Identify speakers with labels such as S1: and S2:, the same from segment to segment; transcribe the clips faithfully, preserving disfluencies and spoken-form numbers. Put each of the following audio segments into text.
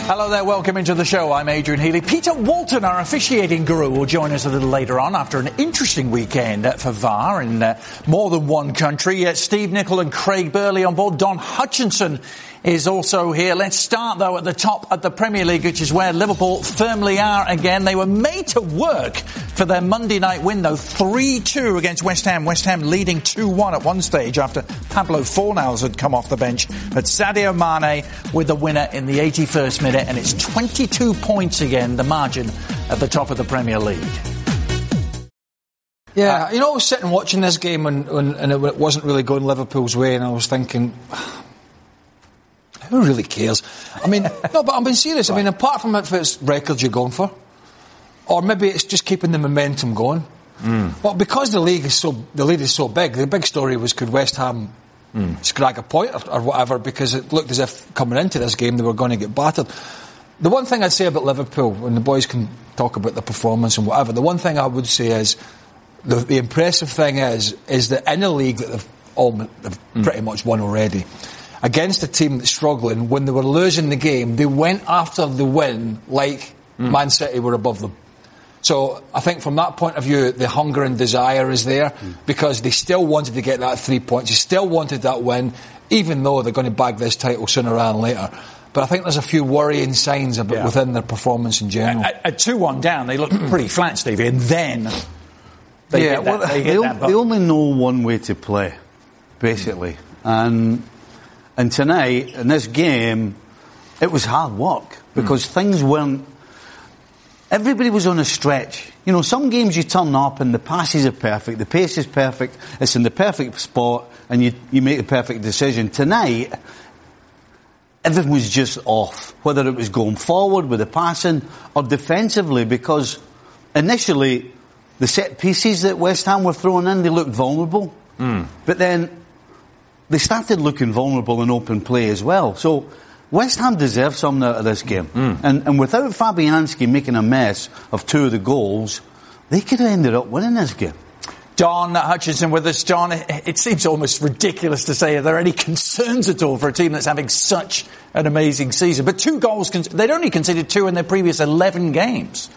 S1: Hello there, welcome into the show. I'm Adrian Healy. Peter Walton, our officiating guru, will join us a little later on after an interesting weekend for V A R in uh, more than one country. Uh, Steve Nicol and Craig Burley on board. Don Hutchinson is also here. Let's start, though, at the top of the Premier League, which is where Liverpool firmly are again. They were made to work for their Monday night win, though, three two against West Ham. West Ham leading two one at one stage after Pablo Fornals had come off the bench. But Sadio Mane with the winner in the eighty-first minute, and it's twenty-two points again, the margin at the top of the Premier League.
S2: Yeah, uh, you know, I was sitting watching this game and, and, and it wasn't really going Liverpool's way, and I was thinking, who really cares? I mean, no, but I'm being serious. I mean, apart from if it's records you're going for, or maybe it's just keeping the momentum going. Mm. Well, because the league is so the lead is so big, the big story was could West Ham mm. scrag a point or, or whatever, because it looked as if coming into this game they were going to get battered. The one thing I'd say about Liverpool, and the boys can talk about the performance and whatever, the one thing I would say is the, the impressive thing is is that in a league that they've all they've mm. pretty much won already, against a team that's struggling, when they were losing the game, they went after the win like mm. Man City were above them. So I think from that point of view, the hunger and desire is there mm. because they still wanted to get that three points. They still wanted that win, even though they're going to bag this title sooner rather than later. But I think there's a few worrying signs about yeah. within their performance in general.
S1: At, at two one down, they looked pretty flat, Stevie, and then they
S3: yeah,
S1: hit that,
S3: well,
S1: they,
S3: they,
S1: hit
S3: o-
S1: that
S3: they only know one way to play, basically. Mm. And and tonight, in this game, it was hard work because mm. things weren't... Everybody was on a stretch. You know, some games you turn up and the passes are perfect, the pace is perfect, it's in the perfect spot, and you, you make the perfect decision. Tonight, everything was just off, whether it was going forward with the passing or defensively, because initially the set pieces that West Ham were throwing in, they looked vulnerable. Mm. But then they started looking vulnerable in open play as well. So West Ham deserve something out of this game. Mm. And, and without Fabianski making a mess of two of the goals, they could have ended up winning this game.
S1: Don Hutchinson with us. Don, it seems almost ridiculous to say, are there any concerns at all for a team that's having such an amazing season? But two goals, they'd only conceded two in their previous eleven games.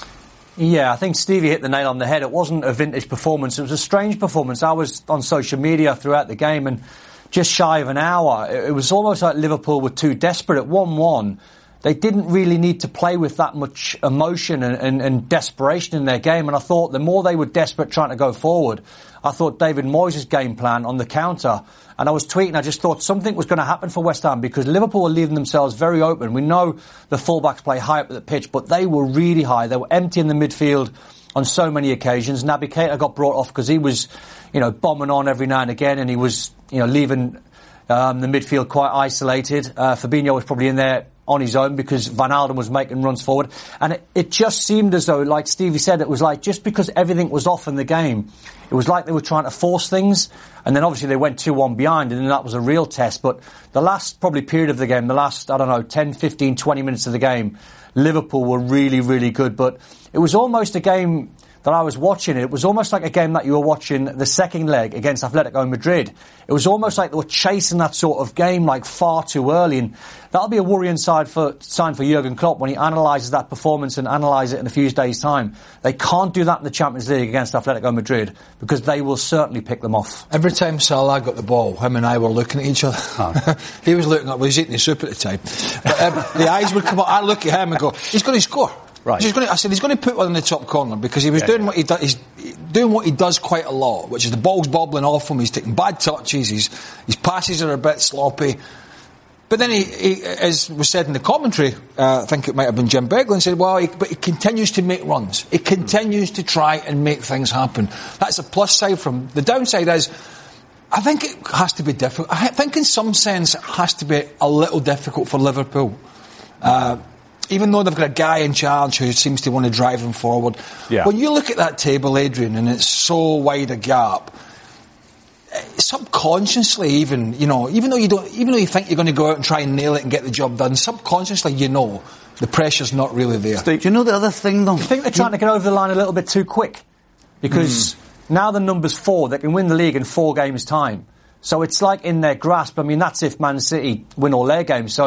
S4: Yeah, I think Stevie hit the nail on the head. It wasn't a vintage performance. It was a strange performance. I was on social media throughout the game, and just shy of an hour, it was almost like Liverpool were too desperate. At one one, they didn't really need to play with that much emotion and, and, and desperation in their game. And I thought the more they were desperate trying to go forward, I thought David Moyes' game plan on the counter, and I was tweeting, I just thought something was going to happen for West Ham because Liverpool were leaving themselves very open. We know the fullbacks play high up at the pitch, but they were really high. They were empty in the midfield on so many occasions. Naby Keita got brought off because he was, you know, bombing on every now and again, and he was, you know, leaving um, the midfield quite isolated. Uh, Fabinho was probably in there on his own because Van Alden was making runs forward. And it, it just seemed as though, like Stevie said, it was like just because everything was off in the game, it was like they were trying to force things. And then obviously they went two one behind, and then that was a real test. But the last probably period of the game, the last, I don't know, ten, fifteen, twenty minutes of the game, Liverpool were really, really good. But it was almost a game that I was watching. It was almost like a game that you were watching the second leg against Atletico Madrid. It was almost like they were chasing that sort of game like far too early, and that'll be a worrying side for, sign for Jurgen Klopp when he analyses that performance and analyses it in a few days' time. They can't do that in the Champions League against Atletico Madrid because they will certainly pick them off.
S2: Every time Salah got the ball, him and I were looking at each other. Oh. He was looking up, well, he was eating his soup at the time. But um, the eyes would come up, I look at him and go, he's going to score.
S3: Right.
S2: He's going to, I said he's going to put one in the top corner because he was yeah, doing yeah. what he does. He's doing what he does quite a lot, which is the ball's bobbling off him. He's taking bad touches. His his passes are a bit sloppy. But then he, he as was said in the commentary, uh, I think it might have been Jim Beglin said, "Well, he, but he continues to make runs. He continues to try and make things happen." That's a plus side from him. The downside is, I think it has to be difficult. I think in some sense it has to be a little difficult for Liverpool. Uh, Even though they've got a guy in charge who seems to want to drive them forward. Yeah. When you look at that table, Adrian, and it's so wide a gap, subconsciously even, you know, even though you don't, even though you think you're going to go out and try and nail it and get the job done, subconsciously you know the pressure's not really there.
S3: Steve, do you know the other thing, though?
S4: I think they're trying to get over the line a little bit too quick. Because mm. now the number's four, they can win the league in four games' time. So it's like in their grasp. I mean, that's if Man City win all their games. So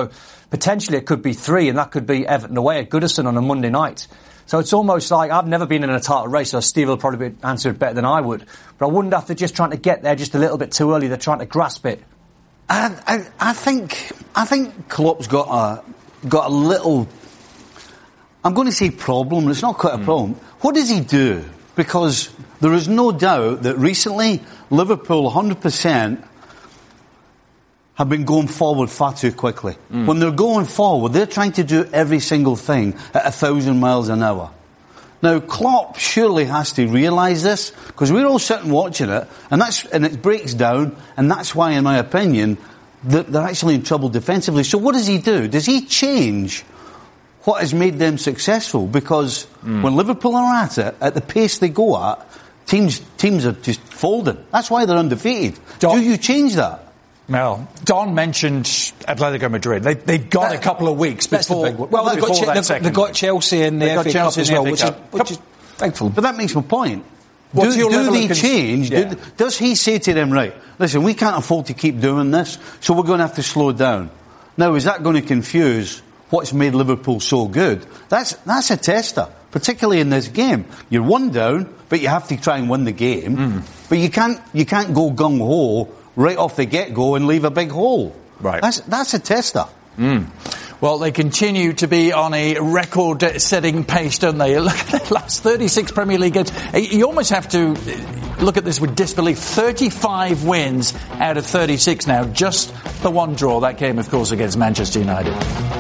S4: potentially it could be three, and that could be Everton away at Goodison on a Monday night. So it's almost like, I've never been in a title race, so Steve will probably be answer it better than I would. But I wonder if they're just trying to get there just a little bit too early. They're trying to grasp it.
S3: I, I, I think I think Klopp's got a got a little. I'm going to say problem. It's not quite a problem. Mm. What does he do? Because there is no doubt that recently Liverpool one hundred percent have been going forward far too quickly. Mm. When they're going forward, they're trying to do every single thing at a thousand miles an hour. Now, Klopp surely has to realise this, because we're all sitting watching it, and that's and it breaks down, and that's why, in my opinion, they're, they're actually in trouble defensively. So what does he do? Does he change what has made them successful? Because mm. when Liverpool are at it, at the pace they go at, teams teams are just folding. That's why they're undefeated. Don, do you change that?
S1: Well, Don mentioned Atletico Madrid. They, they've got that, a couple of weeks before.
S2: The well, they've got, che- they've, they've got Chelsea in the F A Cup as well, which is, which is thankful.
S3: But that makes my point. What's do do they change? Yeah. Do, does he say to them, right, listen, we can't afford to keep doing this, so we're going to have to slow down? Now, is that going to confuse what's made Liverpool so good? That's that's a tester, particularly in this game. You're one down, but you have to try and win the game. Mm. But you can't you can't go gung ho right off the get-go and leave a big hole.
S1: Right.
S3: That's, that's a tester.
S1: Mm. Well, they continue to be on a record-setting pace, don't they? Look at the last thirty-six Premier League games. You almost have to look at this with disbelief. thirty-five wins out of thirty-six now. Just the one draw. That game, of course, against Manchester United.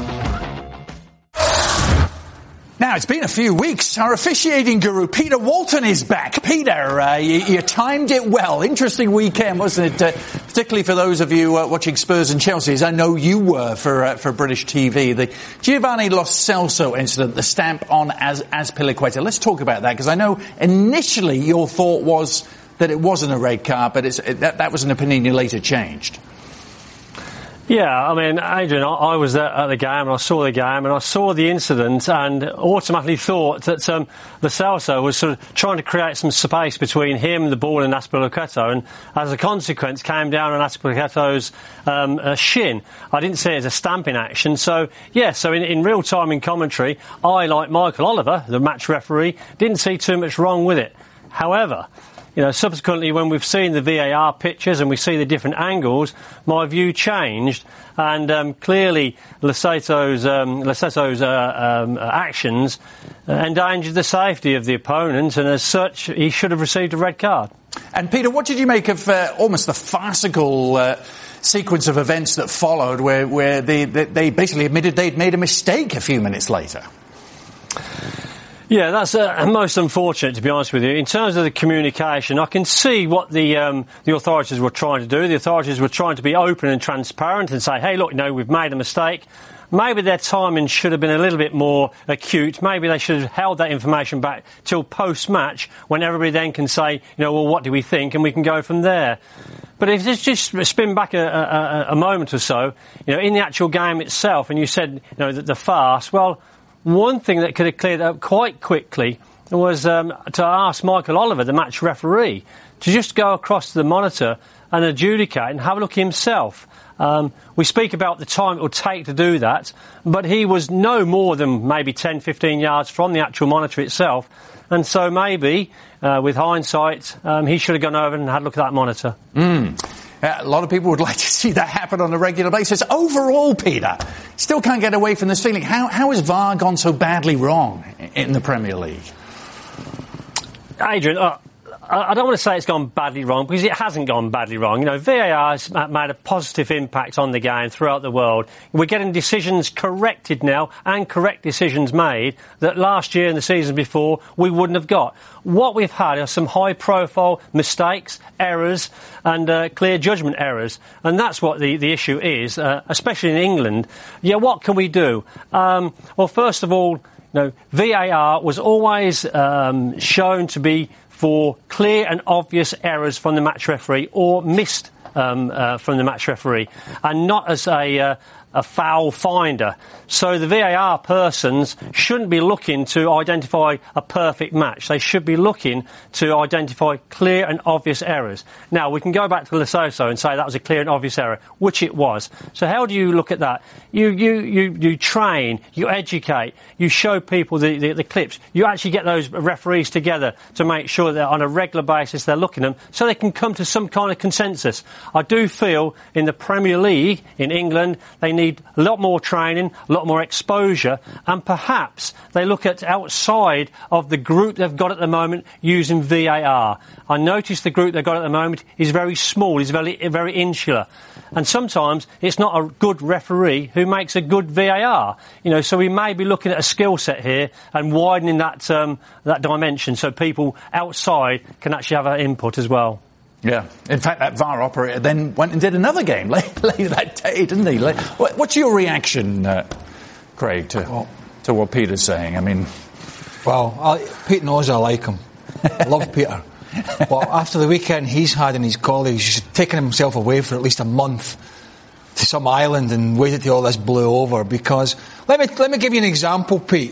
S1: Now, it's been a few weeks. Our officiating guru, Peter Walton, is back. Peter, uh, you, you timed it well. Interesting weekend, wasn't it? Uh, particularly for those of you uh, watching Spurs and Chelsea, as I know you were for uh, for British T V. The Giovanni Lo Celso incident, the stamp on as Azpilicueta. Let's talk about that, because I know initially your thought was that it wasn't a red card, but it's, it, that, that was an opinion you later changed.
S5: Yeah, I mean, Adrian, I, I was at, at the game and I saw the game and I saw the incident and automatically thought that um, Lo Celso was sort of trying to create some space between him, the ball, and Azpilicueta, and as a consequence came down on Azpilicueta's um, uh, shin. I didn't see it as a stamping action. So, yeah, so in, in real time in commentary, I, like Michael Oliver, the match referee, didn't see too much wrong with it. However, you know, subsequently, when we've seen the V A R pictures and we see the different angles, my view changed, and um, clearly Lo Celso's, um, Lo Celso's uh, um, actions uh, endangered the safety of the opponent, and as such, he should have received a red card.
S1: And Peter, what did you make of uh, almost the farcical uh, sequence of events that followed, where, where they, they, they basically admitted they'd made a mistake a few minutes later?
S5: Yeah, that's uh, most unfortunate, to be honest with you. In terms of the communication, I can see what the um, the authorities were trying to do. The authorities were trying to be open and transparent and say, hey, look, you know, we've made a mistake. Maybe their timing should have been a little bit more acute. Maybe they should have held that information back till post-match, when everybody then can say, you know, well, what do we think? And we can go from there. But if it's just spin back a, a, a moment or so, you know, in the actual game itself, and you said, you know, that the farce, well, one thing that could have cleared up quite quickly was um, to ask Michael Oliver, the match referee, to just go across to the monitor and adjudicate and have a look himself. Um, we speak about the time it will take to do that, but he was no more than maybe ten, fifteen yards from the actual monitor itself. And so maybe, uh, with hindsight, um, he should have gone over and had a look at that monitor.
S1: Mm. Uh, a lot of people would like to see that happen on a regular basis. Overall, Peter, still can't get away from this feeling. How, how has V A R gone so badly wrong in the Premier League?
S5: Adrian, uh, I don't want to say it's gone badly wrong, because it hasn't gone badly wrong. You know, V A R has made a positive impact on the game throughout the world. We're getting decisions corrected now, and correct decisions made, that last year and the season before we wouldn't have got. What we've had are some high-profile mistakes, errors, and uh, clear judgment errors. And that's what the, the issue is, uh, especially in England. Yeah, what can we do? Um, well, first of all, you know, V A R was always um, shown to be for clear and obvious errors from the match referee, or missed um, uh, from the match referee, and not as a, uh, a foul finder. So the V A R persons shouldn't be looking to identify a perfect match. They should be looking to identify clear and obvious errors. Now, we can go back to Lesotho and say that was a clear and obvious error, which it was. So how do you look at that? You you you, you train, you educate, you show people the, the, the clips. You actually get those referees together to make sure that on a regular basis they're looking at them so they can come to some kind of consensus. I do feel in the Premier League in England they need a lot more training, a lot more exposure, and perhaps they look at outside of the group they've got at the moment using V A R. I notice the group they've got at the moment is very small, is very very insular, and sometimes it's not a good referee who makes a good V A R. You know, so we may be looking at a skill set here and widening that um, that dimension so people outside can actually have an input as well.
S1: Yeah. In fact, that V A R operator then went and did another game later that day, didn't he? What's your reaction, uh, Craig, to, well, to what Peter's saying? I mean...
S2: Well, I, Pete knows I like him. I love Peter. But after the weekend he's had and his colleagues, he's taken himself away for at least a month to some island and waited till all this blew over. Because, let me, let me give you an example, Pete.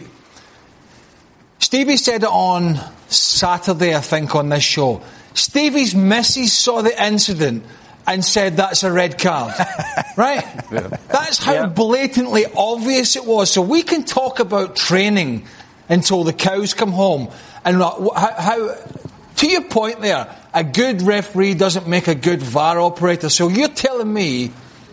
S2: Stevie said it on Saturday, I think, on this show. Stevie's missus saw the incident and said that's a red card. Right? Yeah. That's how yeah. blatantly obvious it was. So we can talk about training until the cows come home. And how, how, to your point there, a good referee doesn't make a good V A R operator. So you're telling me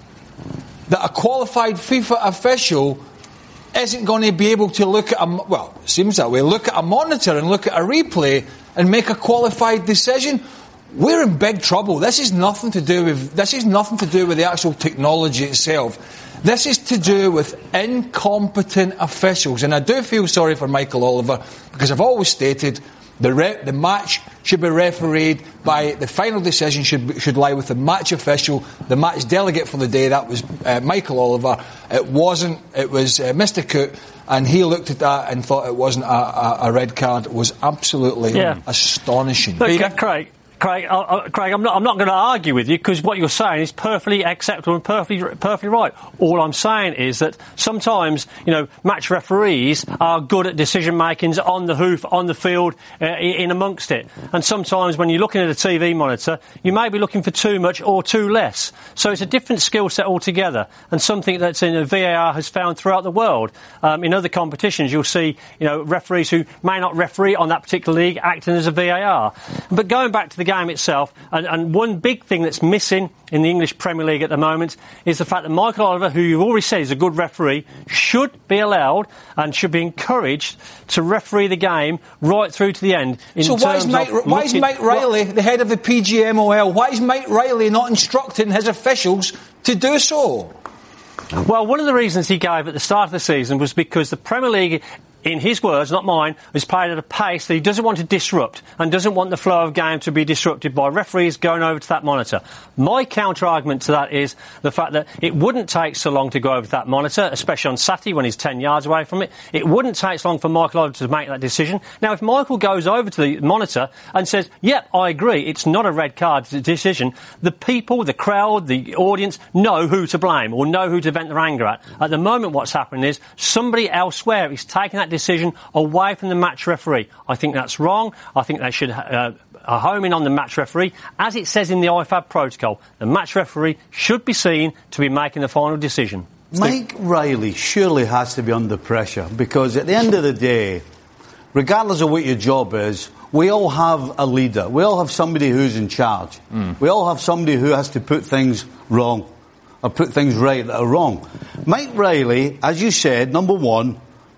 S2: that a qualified FIFA official isn't going to be able to look at a, well, it seems that way, look at a monitor and look at a replay and make a qualified decision? We're in big trouble. This is nothing to do with, this is nothing to do with the actual technology itself. This is to do with incompetent officials. And I do feel sorry for Michael Oliver, because I've always stated the re- the match should be refereed by, the final decision should should lie with the match official, the match delegate for the day. That was uh, Michael Oliver. It wasn't, it was uh, Mister Coote, and he looked at that and thought it wasn't a, a, a red card. It was absolutely yeah. astonishing.
S5: Look, Craig. Craig, uh, Craig, I'm not, I'm not going to argue with you, because what you're saying is perfectly acceptable and perfectly, perfectly right. All I'm saying is that sometimes, you know, match referees are good at decision making on the hoof, on the field, uh, in amongst it. And sometimes when you're looking at a T V monitor, you may be looking for too much or too less. So it's a different skill set altogether, and something that's in a V A R has found throughout the world. Um, in other competitions, you'll see, you know, referees who may not referee on that particular league acting as a V A R. But going back to the game itself, and, and one big thing that's missing in the English Premier League at the moment is the fact that Michael Oliver, who you've already said is a good referee, should be allowed and should be encouraged to referee the game right through to the end. In
S2: so why is, Mike, why is Mike Riley, the head of the P G M O L, why is Mike Riley not instructing his officials to do so?
S5: Well, one of the reasons he gave at the start of the season was because the Premier League, in his words, not mine, is played at a pace that he doesn't want to disrupt and doesn't want the flow of game to be disrupted by referees going over to that monitor. My counter-argument to that is the fact that it wouldn't take so long to go over to that monitor, especially on Saturday when he's ten yards away from it. It wouldn't take so long for Michael Oliver to make that decision. Now, if Michael goes over to the monitor and says, yep, I agree, it's not a red card decision, the people, the crowd, the audience know who to blame or know who to vent their anger at. At the moment, what's happening is somebody elsewhere is taking that decision away from the match referee. I think that's wrong. I think they should uh, home in on the match referee. As it says in the I F A B protocol, the match referee should be seen to be making the final decision.
S3: Mike Riley surely has to be under pressure, because at the end of the day, regardless of what your job is, we all have a leader. We all have somebody who's in charge. Mm. We all have somebody who has to put things wrong or put things right that are wrong. Mike Riley, as you said, number one,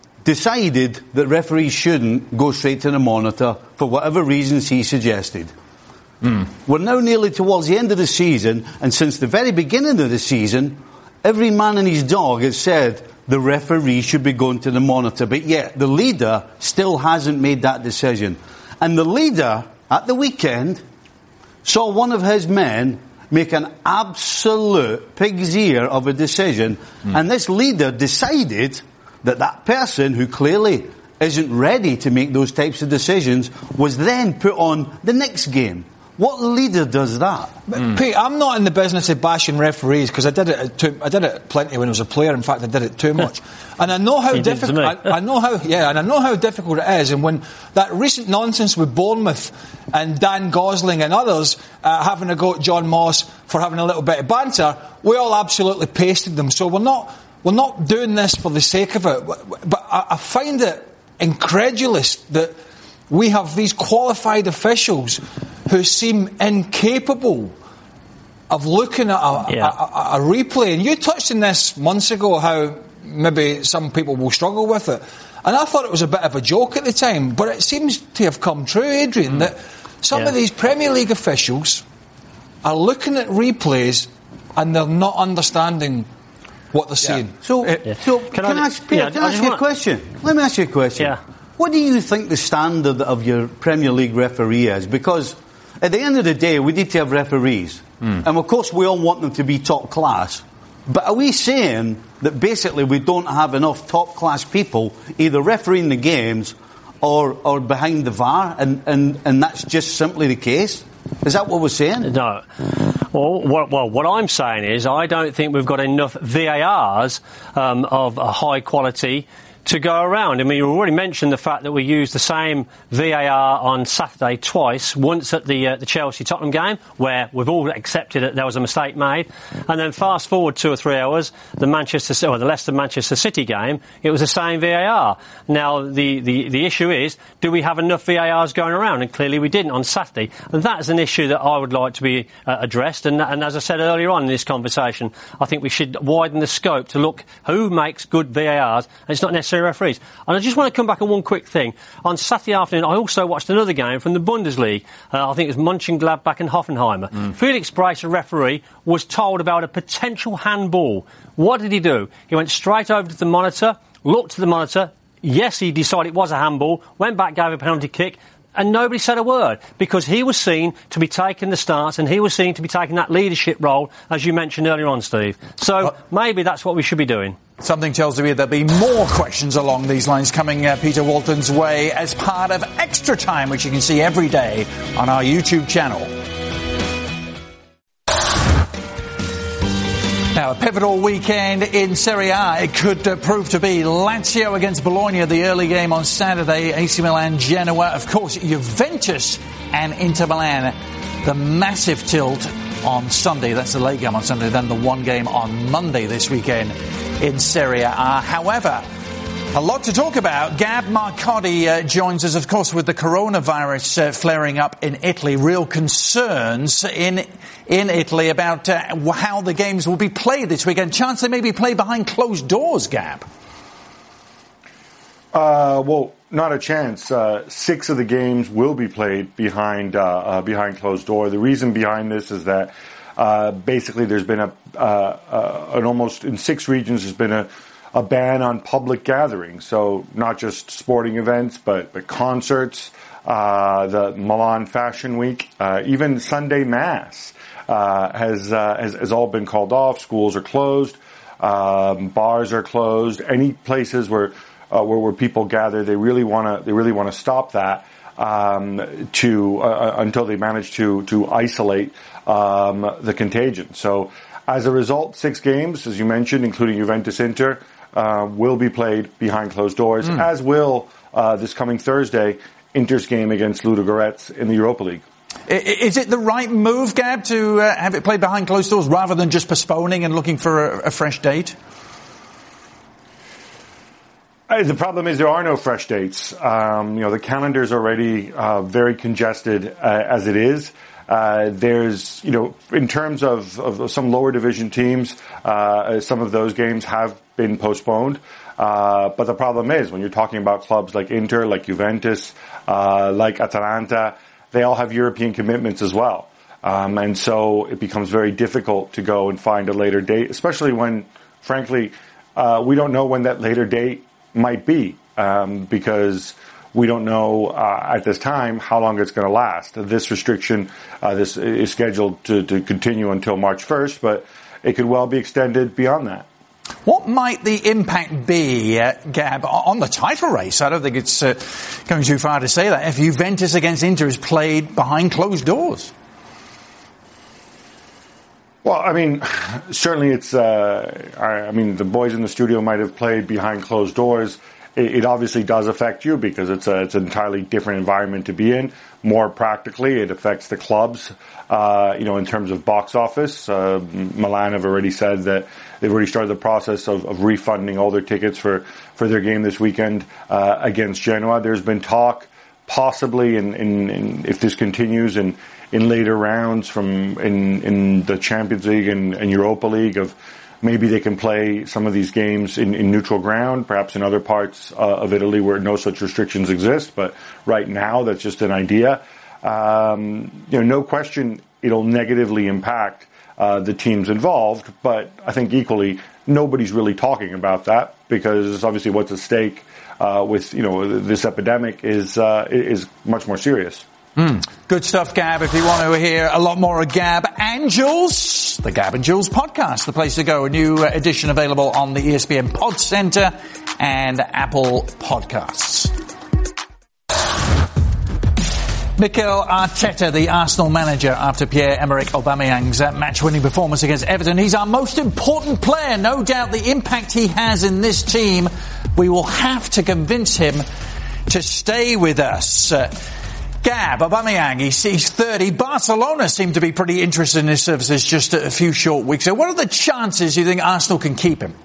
S3: decided that referees shouldn't go straight to the monitor for whatever reasons he suggested. Mm. We're now nearly towards the end of the season, and since the very beginning of the season, every man and his dog has said the referee should be going to the monitor, but yet the leader still hasn't made that decision. And the leader, at the weekend, saw one of his men make an absolute pig's ear of a decision, mm. and this leader decided that that person, who clearly isn't ready to make those types of decisions, was then put on the next game. What leader does that?
S2: Mm. Pete, I'm not in the business of bashing referees because I did it. Too, I did it plenty when I was a player. In fact, I did it too much, and I know how difficult. I, I know how. Yeah, and I know how difficult it is. And when that recent nonsense with Bournemouth and Dan Gosling and others uh, having a go at John Moss for having a little bit of banter, we all absolutely pasted them. So we're not we're not doing this for the sake of it. But I, I find it incredulous that we have these qualified officials who seem incapable of looking at a,
S5: yeah.
S2: a, a, a replay. And you touched on this months ago, how maybe some people will struggle with it. And I thought it was a bit of a joke at the time, but it seems to have come true, Adrian, mm. that some
S5: yeah.
S2: of these Premier League officials are looking at replays and they're not understanding what they're seeing.
S3: Yeah. So,
S5: yeah.
S3: so can, can I, I ask, Peter,
S5: yeah,
S3: can I ask you a question? Let me ask you a question.
S5: Yeah.
S3: What do you think the standard of your Premier League referee is? Because at the end of the day, we need to have referees. Mm. And of course, we all want them to be top class. But are we saying that basically we don't have enough top class people either refereeing the games or, or behind the V A R? And, and, and that's just simply the case? Is that what we're saying?
S5: No. Well, what, well, what I'm saying is I don't think we've got enough V A Rs um, of a high quality to go around. I mean, you already mentioned the fact that we used the same V A R on Saturday twice, once at the uh, the Chelsea-Tottenham game, where we've all accepted that there was a mistake made, and then fast forward two or three hours, the Manchester or the Leicester-Manchester City game, it was the same V A R. Now, the, the, the issue is, do we have enough V A Rs going around? And clearly we didn't on Saturday. And that is an issue that I would like to be uh, addressed. And, and as I said earlier on in this conversation, I think we should widen the scope to look who makes good V A Rs, and it's not necessarily referees. And I just want to come back on one quick thing. On Saturday afternoon, I also watched another game from the Bundesliga. Uh, I think it was Mönchengladbach and Hoffenheimer. Mm. Felix Bryce, a referee, was told about a potential handball. What did he do? He went straight over to the monitor, looked at the monitor. Yes, he decided it was a handball, went back, gave a penalty kick, and nobody said a word because he was seen to be taking the stance and he was seen to be taking that leadership role, as you mentioned earlier on, Steve. So uh, maybe that's what we should be doing.
S1: Something tells me there'll be more questions along these lines coming uh, Peter Walton's way as part of Extra Time, which you can see every day on our YouTube channel. Now, a pivotal weekend in Serie A. It could uh, prove to be Lazio against Bologna, the early game on Saturday, A C Milan, Genoa, of course, Juventus and Inter Milan. The massive tilt on Sunday. That's the late game on Sunday. Then the one game on Monday this weekend in Serie A. However, a lot to talk about. Gab Marcotti uh, joins us, of course, with the coronavirus uh, flaring up in Italy. Real concerns in in Italy about uh, how the games will be played this weekend. Chance they may be played behind closed doors, Gab.
S6: Uh, well, not a chance. Uh, six of the games will be played behind uh, uh, behind closed door. The reason behind this is that uh, basically there's been a uh, uh, an almost in six regions there's been a a ban on public gatherings. So not just sporting events, but, but concerts, uh, the Milan Fashion Week, uh, even Sunday Mass, uh, has, uh, has, has all been called off. Schools are closed. Um, bars are closed. Any places where, uh, where, where people gather, they really want to, they really want to stop that, um, to, uh, until they manage to, to isolate, um, the contagion. So as a result, six games, as you mentioned, including Juventus Inter, Uh, will be played behind closed doors, mm. as will uh, this coming Thursday, Inter's game against Ludogorets in the Europa League.
S1: Is it the right move, Gab, to uh, have it played behind closed doors rather than just postponing and looking for a, a fresh date?
S6: Uh, the problem is there are no fresh dates. Um, you know, the calendar's already uh, very congested uh, as it is. Uh, there's, you know, in terms of, of some lower division teams, uh, some of those games have been postponed. Uh, but the problem is when you're talking about clubs like Inter, like Juventus, uh, like Atalanta, they all have European commitments as well. Um, and so it becomes very difficult to go and find a later date, especially when, frankly, uh, we don't know when that later date might be, um, because we don't know uh, at this time how long it's going to last. This restriction, uh, this is scheduled to, to continue until March first, but it could well be extended beyond that.
S1: What might the impact be, uh, Gab, on the title race? I don't think it's uh, going too far to say that. If Juventus against Inter is played behind closed doors.
S6: Well, I mean, certainly it's, uh, I, I mean, the boys in the studio might have played behind closed doors. It, it obviously does affect you because it's a, it's an entirely different environment to be in. More practically, it affects the clubs, uh, you know, in terms of box office. Uh, Milan have already said that they've already started the process of, of refunding all their tickets for, for their game this weekend, uh, against Genoa. There's been talk, possibly, in, in, in if this continues, in, in later rounds from in, in the Champions League and, and Europa League, of maybe they can play some of these games in, in neutral ground, perhaps in other parts uh, of Italy where no such restrictions exist. But right now, that's just an idea. Um, you know, no question it'll negatively impact uh, the teams involved. But I think equally, nobody's really talking about that because obviously what's at stake uh, with, you know, this epidemic is uh, is much more serious.
S1: Mm. Good stuff, Gab. If you want to hear a lot more of Gab and Jules, the Gab and Jules podcast, the place to go. A new edition available on the E S P N Pod Center and Apple Podcasts. Mikel Arteta, the Arsenal manager, after Pierre-Emerick Aubameyang's match-winning performance against Everton. He's our most important player. No doubt the impact he has in this team. We will have to convince him to stay with us. Uh, Gab, Aubameyang, he's, he's thirty. Barcelona seem to be pretty interested in his services just a few short weeks ago. What are the chances you think Arsenal can keep him?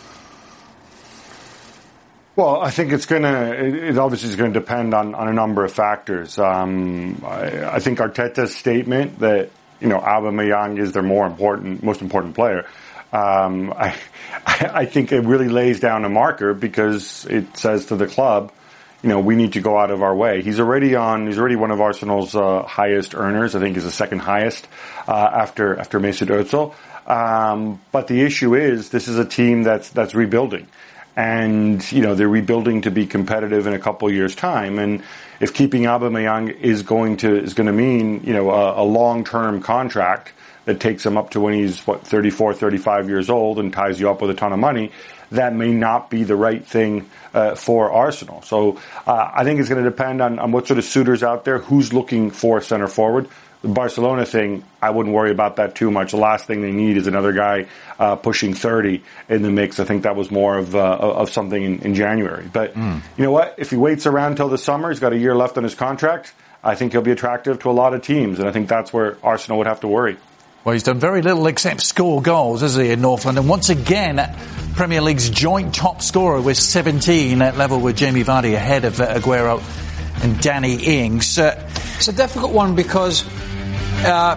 S6: Well, I think it's going to, it obviously is going to depend on, on a number of factors. Um, I, I think Arteta's statement that, you know, Aubameyang is their more important, most important player, um, I, I think it really lays down a marker because it says to the club, you know, we need to go out of our way. He's already on, he's already one of Arsenal's uh, highest earners. I think he's the second highest uh, after, after Mesut Ozil. Um, but the issue is this is a team that's, that's rebuilding. And, you know, they're rebuilding to be competitive in a couple of years' time. And if keeping Aubameyang is going to, is going to mean, you know, a, a long-term contract that takes him up to when he's, what, thirty-four, thirty-five years old and ties you up with a ton of money, that may not be the right thing uh, for Arsenal. So uh, I think it's going to depend on, on what sort of suitors out there, who's looking for center forward. The Barcelona thing, I wouldn't worry about that too much. The last thing they need is another guy uh, pushing thirty in the mix. I think that was more of uh, of something in, in January. But mm. you know what? If he waits around until the summer, he's got a year left on his contract, I think he'll be attractive to a lot of teams. And I think that's where Arsenal would have to worry.
S1: Well, he's done very little except score goals, hasn't he, in North London? Once again, Premier League's joint top scorer with seventeen, at level with Jamie Vardy, ahead of uh, Aguero and Danny Ings. Uh,
S2: it's a difficult one because uh,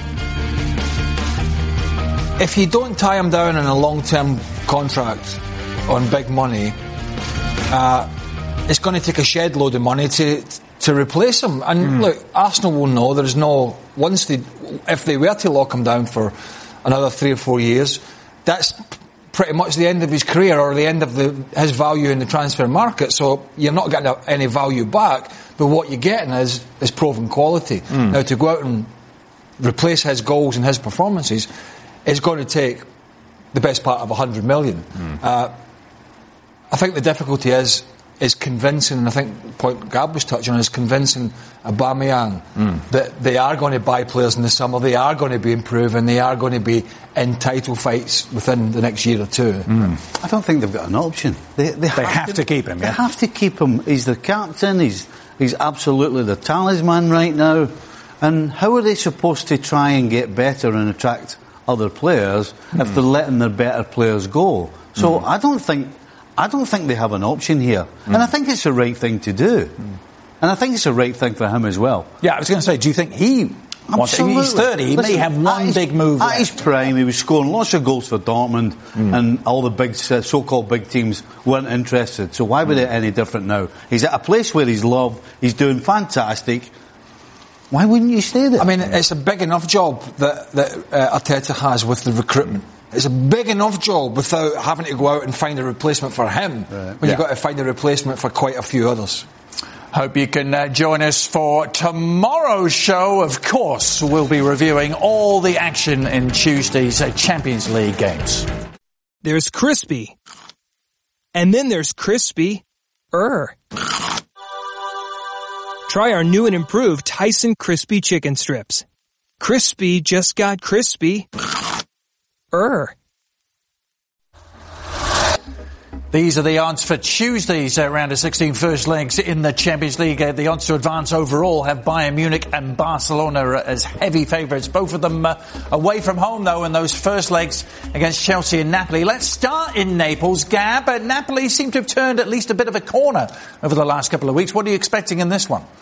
S2: if you don't tie him down in a long-term contract on big money, uh, it's going to take a shed load of money to to replace him. And mm. look, Arsenal will know there's no, once they, if they were to lock him down for another three or four years, that's pretty much the end of his career or the end of the, his value in the transfer market. So you're not getting any value back, but what you're getting is, is proven quality. Mm. Now, to go out and replace his goals and his performances is going to take the best part of one hundred million. Mm. Uh, I think the difficulty is is convincing, and I think the point Gab was touching on is convincing Aubameyang mm. that they are going to buy players in the summer, they are going to be improving, they are going to be in title fights within the next year or two.
S3: Mm. I don't think they've got an option. They, they,
S1: they
S3: have,
S1: have
S3: to,
S1: to keep him,
S3: They
S1: yeah?
S3: have to keep him. He's the captain, he's, he's absolutely the talisman right now. And how are they supposed to try and get better and attract other players mm. if they're letting their better players go? So mm. I don't think I don't think they have an option here. Mm. And I think it's the right thing to do. Mm. And I think it's the right thing for him as well.
S1: Yeah, I was going to say, do you think he wants to? He's thirty, he Listen, may have one his, big move
S3: At
S1: left.
S3: his prime, he was scoring lots of goals for Dortmund, mm. and all the big, so-called big teams weren't interested. So why would mm. it any different now? He's at a place where he's loved, he's doing fantastic. Why wouldn't you stay there?
S2: I mean, it's a big enough job that, that uh, Arteta has with the recruitment. It's a big enough job without having to go out and find a replacement for him, right. when yeah. you've got to find a replacement for quite a few others.
S1: Hope you can uh, join us for tomorrow's show. Of course, we'll be reviewing all the action in Tuesday's uh, Champions League games.
S7: There's crispy. And then there's crispy-er. Try our new and improved Tyson Crispy Chicken Strips. Crispy just got crispy. Er.
S1: These are the odds for Tuesday's uh, round of sixteen first legs in the Champions League. Uh, the odds to advance overall have Bayern Munich and Barcelona as heavy favourites. Both of them uh, away from home, though, in those first legs against Chelsea and Napoli. Let's start in Naples. Gab, uh, Napoli seem to have turned at least a bit of a corner over the last couple of weeks. What are you expecting in this one?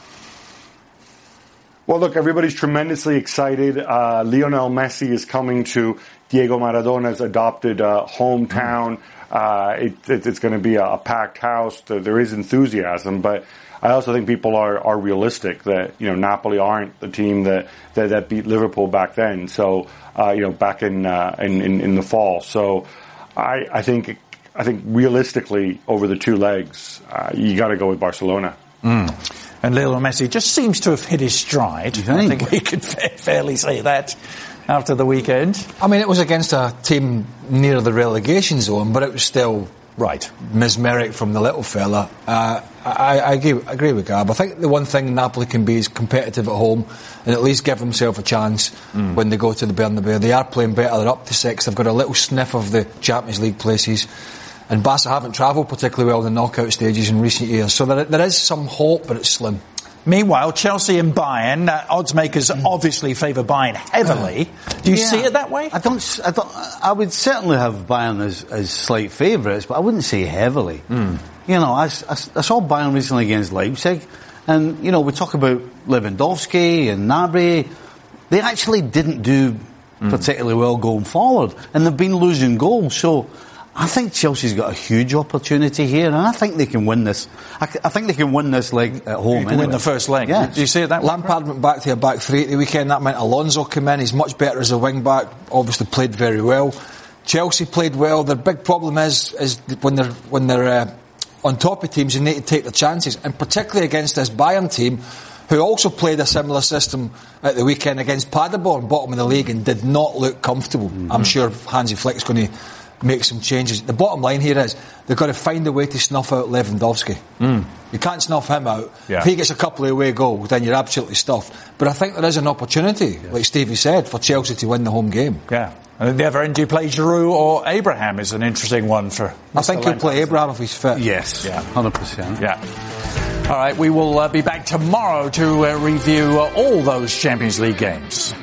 S6: Well, look, everybody's tremendously excited. Uh, Lionel Messi is coming to Diego Maradona's adopted uh, hometown. Mm. Uh, it, it, it's going to be a, a packed house. There is enthusiasm, but I also think people are, are realistic that, you know, Napoli aren't the team that, that, that beat Liverpool back then. So, uh, you know, back in, uh, in, in, in the fall. So I, I think, I think realistically over the two legs, uh, you got to go with Barcelona.
S1: Mm. And Lionel Messi just seems to have hit his stride.
S3: Think?
S1: I think we could fa- fairly say that after the weekend.
S2: I mean, it was against a team near the relegation zone, but it was still
S1: right
S2: mesmeric from the little fella. Uh, I, I, agree, I agree with Gab. I think the one thing Napoli can be is competitive at home and at least give themselves a chance mm. when they go to the Bernabeu. They are playing better. They're up to six. They've got a little sniff of the Champions League places. And Barca haven't travelled particularly well in the knockout stages in recent years. So there, there is some hope, but it's slim.
S1: Meanwhile, Chelsea and Bayern, uh, odds makers obviously favour Bayern heavily. Do you
S3: yeah,
S1: see it that way?
S3: I don't. I don't. I would certainly have Bayern as, as slight favourites, but I wouldn't say heavily. Mm. You know, I, I, I saw Bayern recently against Leipzig, and you know, we talk about Lewandowski and Gnabry. They actually didn't do mm. particularly well going forward, and they've been losing goals. So I think Chelsea's got a huge opportunity here, and I think they can win this. I, I think they can win this leg at home.
S1: You can
S3: anyway.
S1: win the first leg.
S3: Yeah.
S1: Do you see it that way?
S2: Lampard went back to a back three at the weekend. That meant Alonso came in. He's much better as a wing back. Obviously played very well. Chelsea played well. Their big problem is is when they're when they're uh, on top of teams, you need to take the chances, and particularly against this Bayern team, who also played a similar system at the weekend against Paderborn, bottom of the league, and did not look comfortable. Mm-hmm. I'm sure Hansi Flick's going to make some changes. The bottom line here is they've got to find a way to snuff out Lewandowski. Mm. You can't snuff him out. Yeah. If he gets a couple of away goals, then you're absolutely stuffed. But I think there is an opportunity, yes. like Stevie said, for Chelsea to win the home game.
S1: Yeah. And at the other end, do you play Giroud or Abraham is an interesting one for
S2: I think he'll play Abraham if he's fit.
S3: Yes, yeah, one hundred percent.
S1: Yeah. All right, we will uh, be back tomorrow to uh, review uh, all those Champions League games.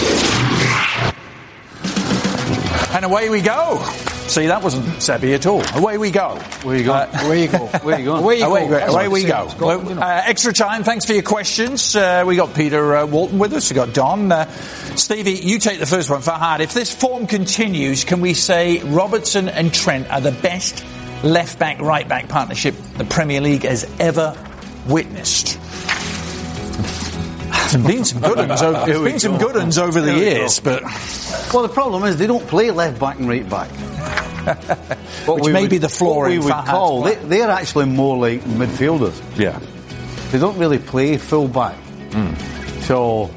S1: And away we go. See, that wasn't Sebi at all. Away we go.
S3: Where you go?
S1: Uh,
S2: Where you go?
S3: Where you going?
S1: Away,
S2: you
S1: away,
S2: go.
S1: away we go. Well, uh, extra time. Thanks for your questions. Uh, we got Peter uh, Walton with us. We got Don. Uh, Stevie, you take the first one. Fahad, if this form continues, can we say Robertson and Trent are the best left-back, right-back partnership the Premier League has ever witnessed? There's been some good ones over, there's been some good ones over the years, but
S3: well, the problem is they don't play left back and right back.
S1: Which may
S3: would,
S1: be the floor
S3: what we
S1: in
S3: would
S1: Fahad's
S3: call they, they're actually more like midfielders.
S1: Yeah,
S3: they don't really play full back. Mm. So,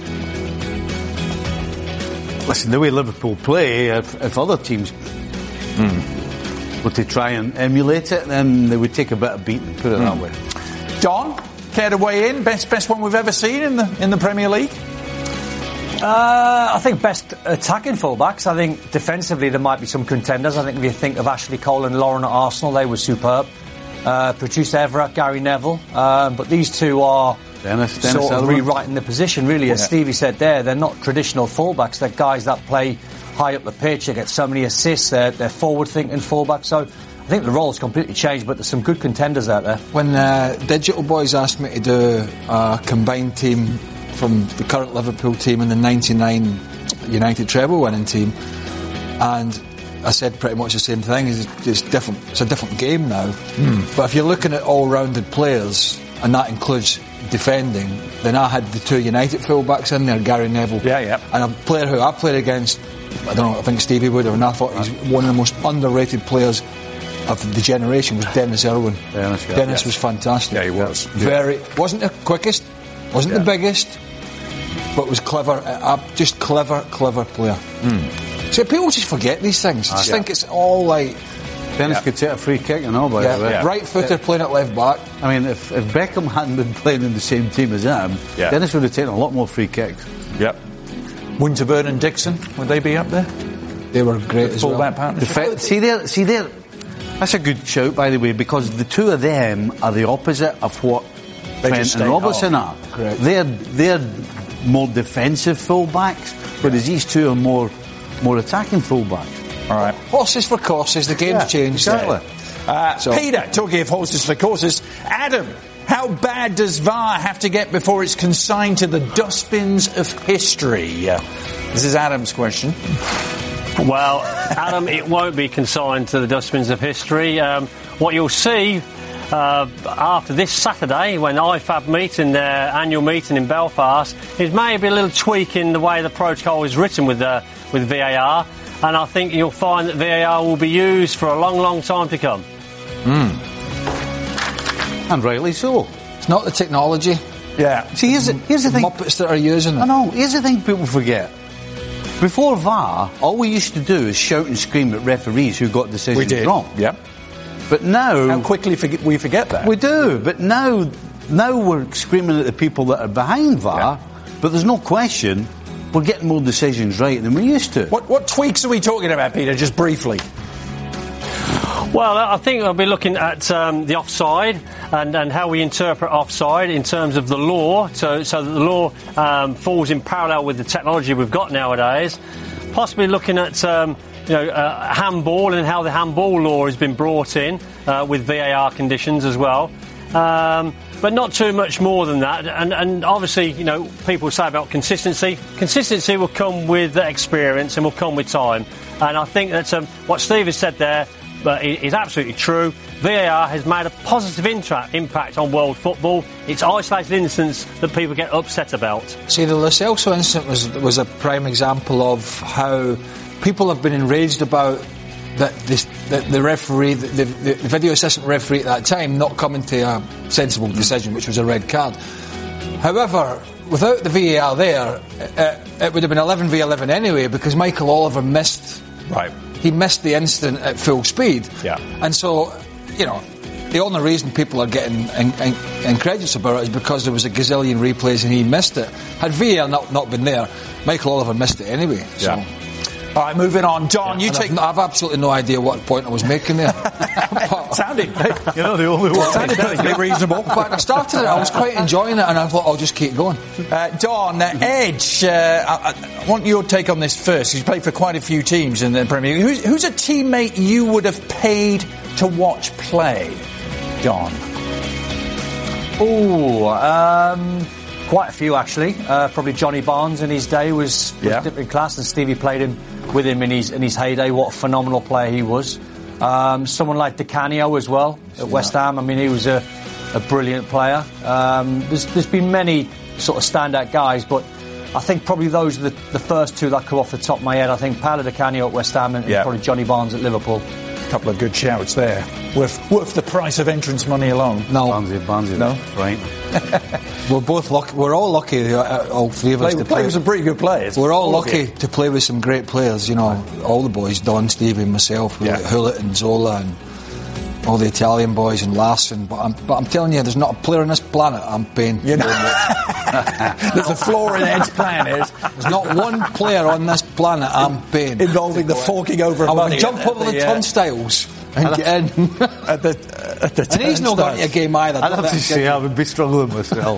S3: listen, the way Liverpool play, if, if other teams mm. were to try and emulate it, then they would take a bit of beating. Put it mm. that way.
S1: Don, care to weigh in? Best best one we've ever seen in the in the Premier League?
S4: Uh, I think best attacking fullbacks. I think defensively there might be some contenders. I think if you think of Ashley Cole and Lauren at Arsenal, they were superb. Uh, Patrice Evra, Gary Neville. Um, but these two are
S3: Dennis, Dennis
S4: sort of
S3: Ellerman.
S4: rewriting the position, really. As yeah. Stevie said there, they're not traditional fullbacks. They're guys that play high up the pitch. They get so many assists. They're, they're forward-thinking fullbacks. So I think the role's completely changed, but there's some good contenders out there.
S2: When uh, Digital Boys asked me to do a combined team from the current Liverpool team and the ninety-nine United treble winning team, and I said pretty much the same thing. It's, it's different. It's a different game now. Mm. But if you're looking at all-rounded players, and that includes defending, then I had the two United fullbacks in there, Gary Neville,
S1: yeah, yeah,
S2: and a player who I played against. I don't know. I think Stevie would have, and I thought he's one of the most underrated players of the generation was Dennis Irwin.
S3: Dennis, yeah.
S2: Dennis
S1: yes.
S2: was fantastic.
S1: Yeah, he was.
S2: Very wasn't the quickest, wasn't yeah. the biggest, but was clever. Uh, just clever, clever player. Mm. So people just forget these things. Just yeah. think it's all like.
S3: Dennis
S1: yeah.
S3: could take a free kick and all, by
S2: yeah.
S3: the way.
S2: Yeah. Right footer yeah. playing at left back.
S3: I mean, if, if Beckham hadn't been playing in the same team as him, yeah. Dennis would have taken a lot more free kicks.
S1: Yep. Winterburn and Dixon, would they be up there?
S2: They were great as well.
S1: Full-back partnership.
S3: Defe- see there, see there. That's a good shout, by the way, because the two of them are the opposite of what
S1: They
S3: Trent
S1: just
S3: and
S1: stay-
S3: Robertson
S1: oh,
S3: are.
S2: correct.
S3: They're they're more defensive fullbacks, whereas these two are more more attacking fullbacks.
S1: All right.
S2: Horses for courses, the game's
S3: Yeah,
S2: changed.
S3: exactly.
S1: Uh,
S2: So-
S1: Peter, talking of horses for courses, Adam, how bad does V A R have to get before it's consigned to the dustbins of history? Uh, this is Adam's question.
S5: Well, Adam, it won't be consigned to the dustbins of history. Um, what you'll see uh, after this Saturday, when I F A B meet in their annual meeting in Belfast, is maybe a little tweak in the way the protocol is written with uh, with V A R, and I think you'll find that V A R will be used for a long, long time to come.
S3: And rightly so.
S2: It's not the technology.
S1: Yeah.
S3: See, here's the, here's the thing.
S2: Muppets that are using
S3: I
S2: it.
S3: know. Here's the thing people forget. Before V A R, all we used to do is shout and scream at referees who got decisions
S1: We did.
S3: wrong.
S1: Yeah.
S3: But now
S1: How quickly forget, we forget that.
S3: we do. But now, now we're screaming at the people that are behind V A R.
S1: Yeah.
S3: But there's no question we're getting more decisions right than we used to.
S1: What, what tweaks are we talking about, Peter, just briefly?
S5: Well, I think I'll be looking at um, the offside and, and how we interpret offside in terms of the law, so, so that the law um, falls in parallel with the technology we've got nowadays. Possibly looking at um, you know, uh, handball and how the handball law has been brought in uh, with V A R conditions as well. Um, but not too much more than that. And, and obviously, you know, people say about consistency. Consistency will come with experience and will come with time. And I think that um, what Steve has said there But it is absolutely true. V A R has made a positive intra- impact on world football. It's isolated incidents that people get upset about.
S2: See, the Lo Celso incident was was a prime example of how people have been enraged about that this, that the referee, the, the, the video assistant referee at that time, not coming to a sensible decision, which was a red card. However, without the V A R there, uh, it would have been eleven v eleven anyway, because Michael Oliver missed.
S1: Right.
S2: He missed the incident at full speed.
S1: Yeah.
S2: And so, you know, the only reason people are getting in, in, incredulous about it is because there was a gazillion replays and he missed it. Had V A R not, not been there, Michael Oliver missed it anyway. So.
S1: Yeah. All right, moving on. Don, you
S2: And
S1: take...
S2: I've, I've absolutely no idea what point I was making there. But-
S1: Sounded...
S3: You're not the only one.
S1: Sounded perfectly reasonable.
S2: But I started it, I was quite enjoying it, and I thought I'll just keep going.
S1: Uh, Don, uh, Edge, uh, I, I want your take on this first. You've played for quite a few teams in the Premier League. Who's, who's a teammate you would have paid to watch play, Don?
S4: Oh, um, quite a few actually. Uh, probably Johnny Barnes in his day was, was
S1: Yeah.
S4: different class, and Stevie played him with him in his in his heyday. What a phenomenal player he was. Um, someone like Di Canio as well at West Ham. I mean, he was a, a brilliant player. Um, there's, there's been many sort of standout guys, but I think probably those are the, the first two that come off the top of my head. I think Paolo Di Canio at West Ham and,
S1: Yeah.
S4: and probably Johnny Barnes at Liverpool.
S1: Couple of good shouts there. Worth, worth the price of entrance money alone.
S2: No,
S3: Barnsley, Barnsley,
S1: No.
S3: right?
S2: we're both lucky. We're all lucky, uh, all three of us,
S1: Play,
S2: to
S1: play
S2: play.
S1: with some pretty good players.
S2: We're all
S1: of
S2: lucky
S1: you.
S2: to play with some great players, you know, all the boys, Don, Stevie, myself,
S1: Yeah.
S2: Hullet and Zola and all the Italian boys and Larson. But I'm, but I'm telling you, there's not a player on this planet I'm paying.
S1: You know, there's a flaw in Ed's plan. Is
S2: There's not one player on this planet I'm paying.
S1: involving the forking over of
S2: I
S1: money.
S2: would jump
S1: at
S2: over the
S1: uh,
S2: turnstiles and get in.
S1: at the, at the
S2: And he's not going to a game either.
S3: I'd
S2: not
S3: have
S2: that
S3: to say
S2: good.
S3: I would be struggling myself.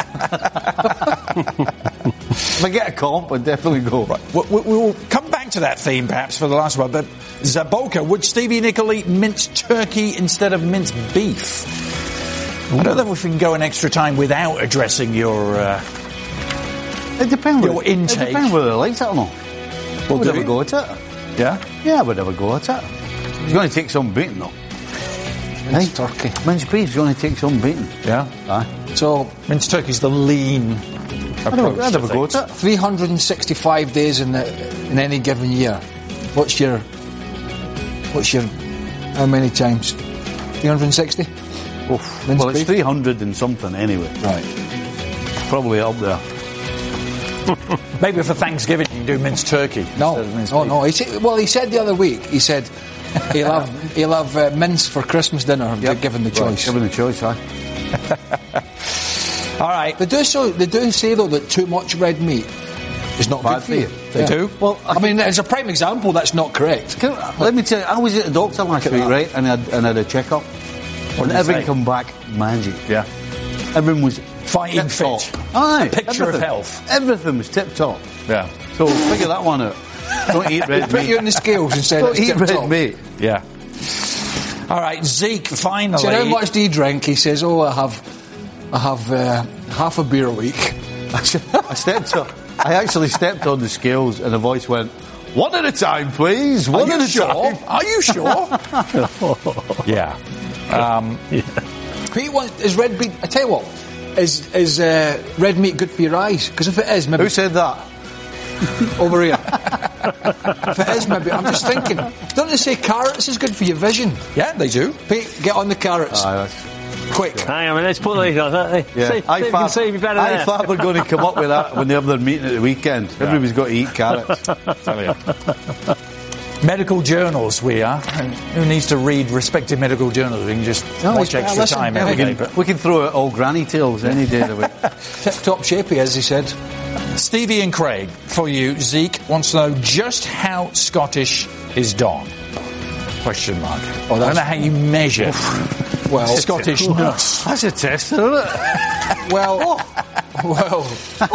S3: If I get a comp, I'd definitely go.
S1: Right. We, we, we'll come back to that theme perhaps for the last one, but Zaboka, would Stevie Nicol eat minced turkey instead of minced beef? I don't know if we can go an extra time without addressing your... Uh,
S3: It depends.
S1: Your
S3: whether-
S1: intake.
S3: It depends whether I like it or not.
S1: Well,
S3: I would
S1: do
S3: have a
S1: you?
S3: go at it.
S1: yeah?
S3: Yeah, I would have a go at it. It's going to take some beating, though.
S2: It's turkey.
S3: Minced beef's going to take some beating.
S1: Yeah?
S3: Aye.
S2: So,
S1: Minced turkey's the lean
S3: I'd have,
S1: approach.
S3: I'd have a
S1: to
S3: go at
S1: things.
S3: it.
S2: three hundred sixty-five days in, the, in any given year. What's your... What's your... How many times? three hundred sixty?
S3: Oof.
S2: Minced
S3: Well, it's
S2: beef?
S3: three hundred and something anyway.
S2: Right.
S3: Probably up there.
S1: Maybe for Thanksgiving you can do minced turkey.
S2: No,
S1: instead of minced
S2: oh
S1: beef.
S2: no. He said, well, he said the other week, he said he'll have, he'll have uh, mince for Christmas dinner, given the choice.
S3: Given the choice, aye.
S1: All right.
S2: They do, so, they do say, though, that too much red meat is not
S3: Bad
S2: good for you.
S3: for you.
S1: They
S2: Yeah.
S1: do?
S3: Well,
S2: I mean, as a prime example, that's not correct.
S3: Can, let me tell you, I was at the doctor last
S2: at
S3: week,
S2: that.
S3: right, and I had, and I had a checkup. And
S1: did he
S3: everything
S1: say?
S3: come back magic.
S1: Yeah.
S3: Everyone was
S1: Fighting
S3: tip-top.
S1: fit.
S3: Aye,
S1: A picture of
S3: everything.
S1: health.
S3: Everything was tip top.
S1: Yeah.
S3: So figure that one out. Don't eat red
S2: Put you
S3: meat.
S2: on the scales and say
S3: Don't
S2: that's
S3: eat red
S2: tip-top.
S3: meat.
S1: Yeah. All right, Zeke, finally.
S2: So how much do you drink? He says, oh, I have, I have uh, half a beer a week.
S3: I stepped up. I actually stepped on the scales, and the voice went, "One at a time, please. One
S1: Are
S3: at
S1: you
S3: a
S1: sure?
S3: time."
S1: Are you sure? Yeah. Um,
S2: Pete wants, is red meat, I tell you what, is, is uh, red meat good for your eyes? Because if it is, maybe...
S3: Who said that?
S2: Over here. If it is, maybe, I'm just thinking, don't they say carrots is good for your vision?
S1: yeah, they do.
S2: Pete, get on the carrots.
S3: Aye, that's-
S2: Quick.
S5: Hang on, let's put these on. Hey,
S3: Yeah,
S5: see, see if you can see me better
S3: I
S5: there.
S3: thought we're going to come up with that when they have their meeting at the weekend. Everybody's got to eat carrots.
S1: Tell you. Medical journals, we are. And who needs to read respective medical journals? We can just
S2: No,
S1: watch
S2: it's-
S1: extra
S2: listen,
S1: time
S2: yeah,
S1: every
S2: we
S1: day.
S2: can-
S1: But
S3: We can throw out all granny tales any day of the week.
S2: Tip-top shapey, as he said.
S1: Stevie and Craig, for you, Zeke wants to know just how Scottish is Don? Question mark.
S2: Oh,
S1: I don't
S2: that's-
S1: know how you measure
S2: Well,
S1: Scottishness.
S3: That's a test, isn't it?
S2: well, well.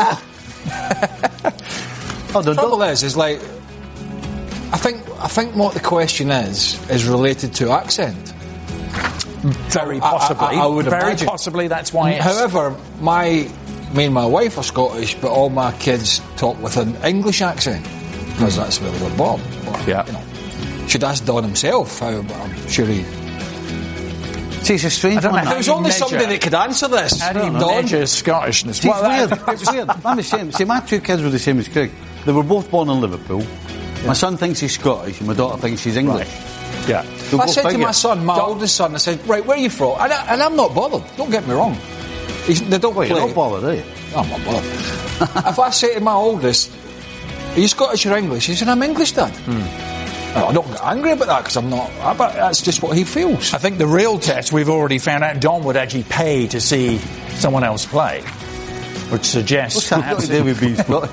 S3: Oh,
S2: The trouble is, is like, I think, I think what the question is is related to accent.
S1: Very
S2: I- I-
S1: possibly.
S2: I would
S1: Very
S2: imagine.
S1: possibly that's why it's...
S2: However, my me and my wife are Scottish, but all my kids talk with an English accent because that's where they were born. But,
S1: Yeah.
S2: you know, should ask Don himself. How, but I'm sure he.
S3: See, it's a strange
S1: I don't know
S3: one.
S1: how
S2: There's
S1: you
S2: only
S1: measure-
S2: somebody that could answer this.
S1: How do you
S2: Don.
S1: measure Scottishness?
S3: See, it's
S1: Well,
S3: weird.
S1: that-
S3: It's weird. I'm the same. See, my two kids were the same as Craig. They were both born in Liverpool. My son thinks he's Scottish, and my daughter thinks she's English.
S1: Yeah.
S3: So
S2: I
S3: go
S2: said to
S3: figure.
S2: my son, my oldest son, I said, right, where are you from? And, I, and I'm not bothered. Don't get me wrong. He's, they don't
S3: Well,
S2: play.
S3: you're not bothered, are you?
S2: I'm not bothered. If I say to my oldest, are you Scottish or English? He said, I'm English, Dad. Oh, I don't get angry about that because I'm not. But that's just what he feels.
S1: I think the real test, we've already found out, Don would actually pay to see someone else play, which suggests...
S3: What's that got to do with being Scottish?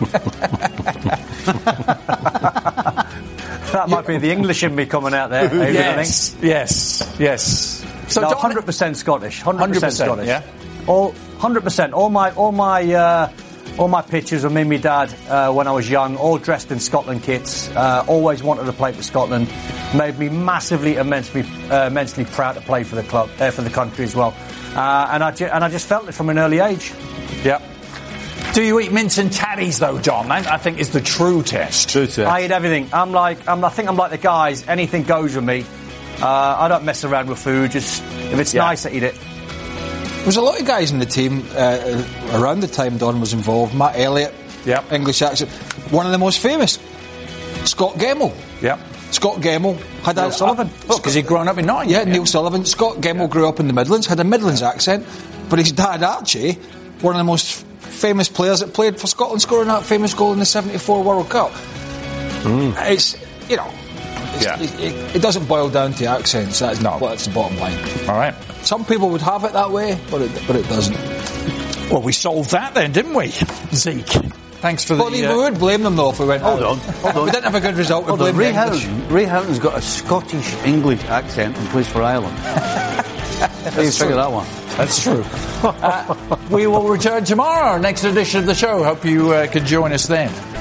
S4: That might be the English in me coming out there, Adrian,
S1: Yes, yes, yes. So
S4: no,
S1: Don-
S4: one hundred percent Scottish. one hundred percent
S1: one hundred percent,
S4: Scottish.
S1: yeah?
S4: All one hundred percent. All my all my uh, all my pictures of me and my dad uh, when I was young, all dressed in Scotland kits. Uh, always wanted to play for Scotland. Made me massively, immensely, uh, immensely proud to play for the club, uh, for the country as well. Uh, and I ju- and I just felt it from an early age.
S1: Yep. Do you eat mince and tatties, though, Don? That, I think, is the true test.
S3: True test.
S4: I eat everything. I'm like I'm, I think I'm like the guys. Anything goes with me. Uh, I don't mess around with food. Just if it's
S1: Yeah.
S4: nice, I eat it.
S2: There was a lot of guys in the team uh, around the time Don was involved. Matt Elliott,
S1: Yep.
S2: English accent. One of the most famous, Scott Gemmell.
S1: Yep.
S2: Scott Gemmell had
S4: Neil
S2: a
S4: Sullivan.
S1: Because he'd grown up in Nottingham.
S2: Yeah, Neil Sullivan. Scott Gemmell grew up in the Midlands, had a Midlands accent, but his dad Archie, one of the most famous players that played for Scotland, scoring that famous goal in the seventy-four World Cup. It's, you know, it's,
S1: Yeah.
S2: it, it, it doesn't boil down to accents. That's not that's the bottom line.
S1: All right.
S2: Some people would have it that way, but it, but it doesn't.
S1: Well, we solved that then, didn't we, Zeke? Thanks for the...
S2: Well, we
S1: uh,
S2: would blame them though if we went.
S3: Hold
S2: "Oh,
S3: on, hold on.
S2: We didn't have a good result. We
S3: Hold on,
S2: blame
S3: Ray
S2: the English."
S3: Houghton. Ray Houghton's got a Scottish English accent and plays for Ireland. How do you figure that one?
S1: That's true. uh, we will return tomorrow, next edition of the show. Hope you uh, can join us then.